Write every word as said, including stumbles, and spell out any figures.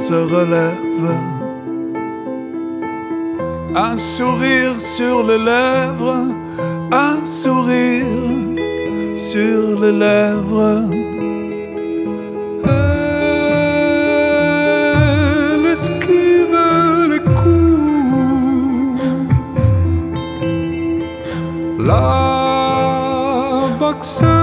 se relève, un sourire sur les lèvres, un sourire sur les lèvres. Elle esquive les coups, la boxe